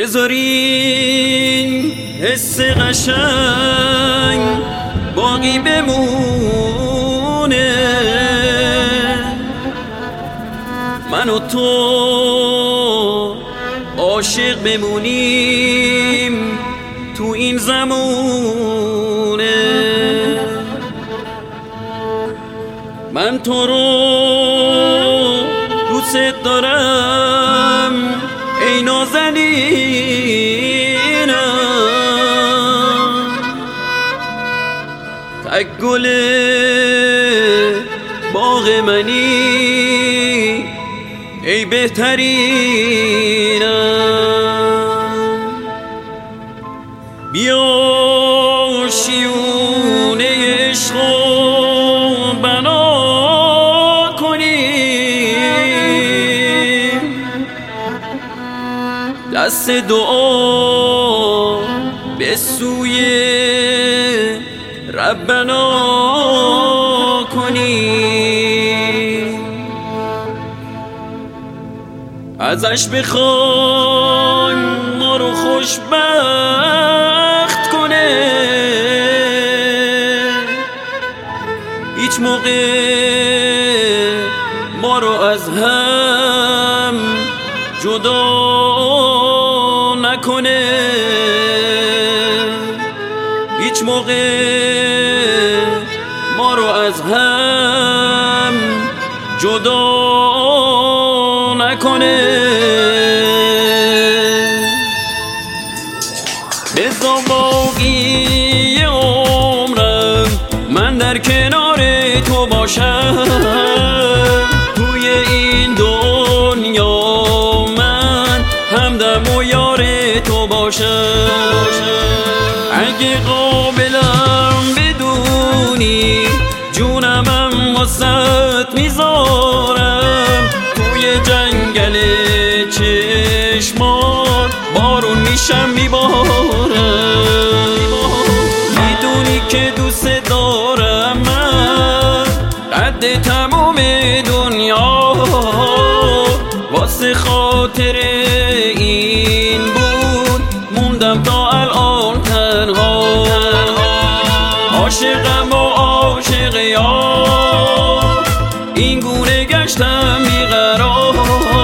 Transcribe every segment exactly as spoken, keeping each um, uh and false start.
بذارین حس قشنگ باقی بمونه، من و تو عاشق بمونیم تو این زمونه. من تو رو دوست دارم ای نازنینم، تک گل باغ منی ای بهترینم. بیا شیونه عشق بنا کنیم، دست دعا به سوی ربنا کنیم، ازش بخوایم ما رو خوشبخت کنه، هیچ موقع ما رو از هم جدا نکنه، هیچ موقع ما رو از هم جدا نکنه. بذار باقی عمرم من در کنار تو باشم، توی این دنیا من همدم و یار تو باشم. اگه قابلم بدونی جونمم واسط میذارم، توی جنگل چشمات بارون میشم میبارم. میدونی که دوست دارم من قد تموم دنیا، واسه خاطر این بود موندم تا الان تنها. عاشقم و عاشق یار این گونه گشتم بیقرار،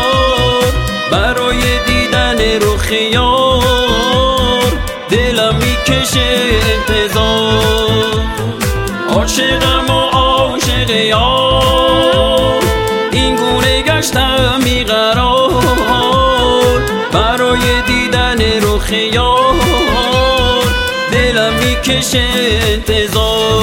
برای دیدن رخ یار دلم میکشه انتظار. عاشقم و عاشق یار این گونه گشتم بیقرار، برای دیدن رخ یار دلم میکشه انتظار.